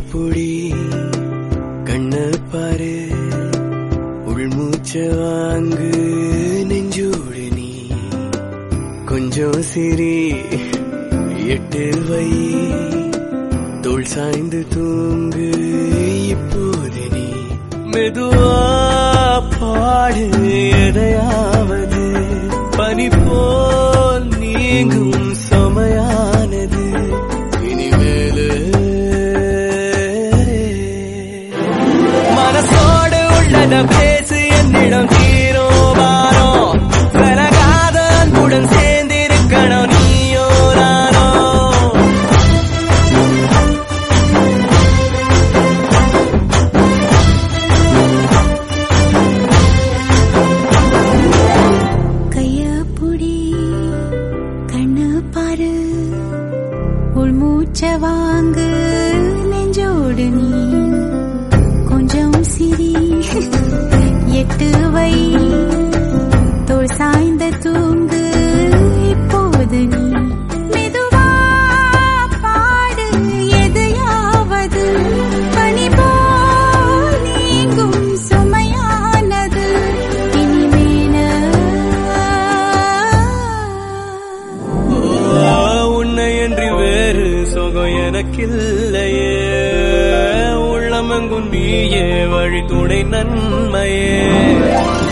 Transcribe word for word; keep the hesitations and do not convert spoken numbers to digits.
புடி கண்ணு பாரு உள்மூச்ச வாங்கு நெஞ்சோடு நீ கொஞ்சம் சிரி எட்டு வை தோள் சாய்ந்து தூங்கு இப்போது நீ மெதுவா பாடு எதையாவது பனி போல் நீங்கும் சமையானது இனிமேலு மனசோடு உள்ளத பேசு என்னிடம் தீரோ வாரோ விலகாத அன்புடன் சேர்ந்திருக்கணும் நீயோ நானோ உள்மூச்ச வாங்கு நெஞ்சோடு நீ கொஞ்சம் சிரி எட்டு வை தோள் சாய்ந்த தூங்கு இப்போது நீ மெதுவா பாடு எதையாவது பனி போல் நீங்கும் சுமையானது இனிமேல உன்னை என்று வேறு சோகம் எனக்கில்லையே உள்ளமெங்கும் நீயே வழி துணை நன்மையே